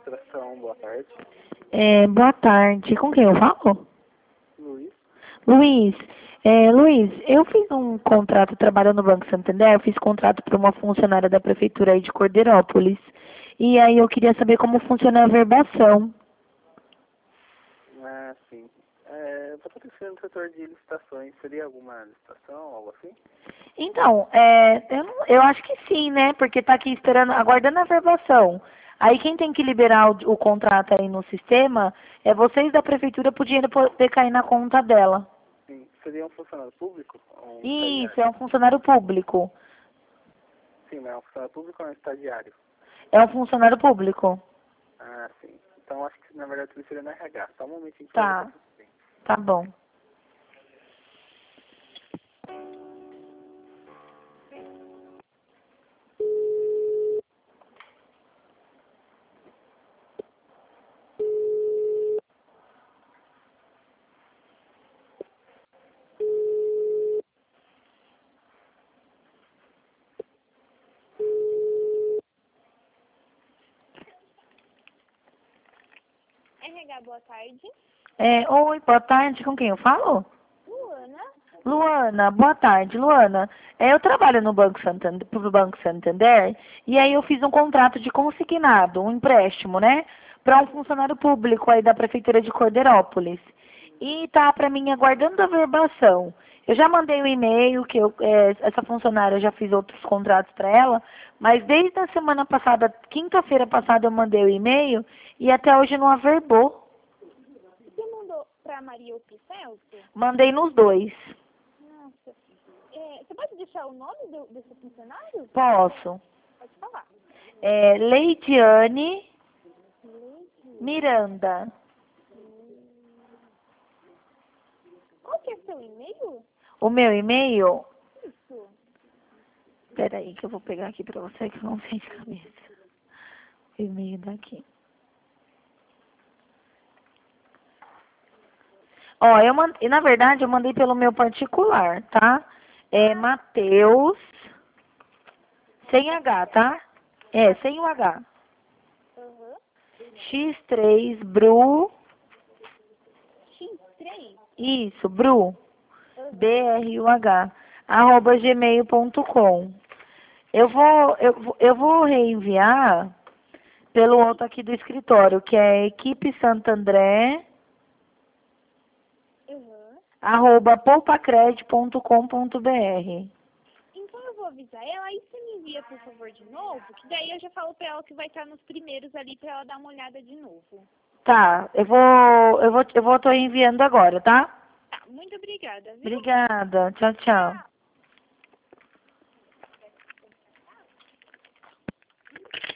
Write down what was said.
administração, boa tarde. Boa tarde. Com quem eu falo? Luiz. Luiz. Luiz, eu fiz um contrato trabalhando no Banco Santander, eu fiz contrato para uma funcionária da prefeitura aí de Cordeirópolis. E aí eu queria saber como funciona a verbação. Ah, sim. Eu estou pensando no setor de licitações. Seria alguma licitação, algo assim? Então, eu acho que sim, né? Porque tá aqui esperando, aguardando a verbação. Aí quem tem que liberar o contrato aí no sistema é vocês da prefeitura para o dinheiro poder cair na conta dela. Sim. Seria um funcionário público ou um Isso, estagiário? é um funcionário público. Sim, mas é um funcionário público ou um estagiário? É um funcionário público. Ah, sim. Então acho que na verdade tudo seria no RH. Só um momentinho que eu vou Tá, passar. tá bom. RH, boa tarde. Oi, boa tarde, com quem eu falo? Luana. Luana, boa tarde, Luana. Eu trabalho no Banco Santander, pro Banco Santander, e aí eu fiz um contrato de consignado, um empréstimo, né? Para um funcionário público aí da Prefeitura de Cordeirópolis. E tá para mim aguardando a verbação. Eu já mandei o e-mail, essa funcionária eu já fiz outros contratos para ela, mas desde a semana passada, quinta-feira passada, eu mandei o e-mail e até hoje não averbou. Você mandou para Maria Celso? Mandei nos dois. Nossa. Você pode deixar o nome desse funcionário? Posso. Pode falar. Leidiane Miranda. Qual que é seu e-mail? O meu e-mail? Isso. Peraí que eu vou pegar aqui pra você que eu não sei de cabeça. O e-mail daqui. Ó, na verdade eu mandei pelo meu particular, tá? É Mateus, sem H, tá? Sem o H. Aham. X3 X3? isso, Bru, Aham. BRUH, @gmail.com. Eu vou reenviar pelo outro aqui do escritório, que é equipe Santandré, @poupacred.com.br. Então eu vou avisar ela, aí você me envia, por favor, de novo, que daí eu já falo pra ela que vai estar nos primeiros ali pra ela dar uma olhada de novo. Tá, eu vou tô enviando agora, tá? Tá, muito obrigada, viu? Obrigada. Tchau, tchau.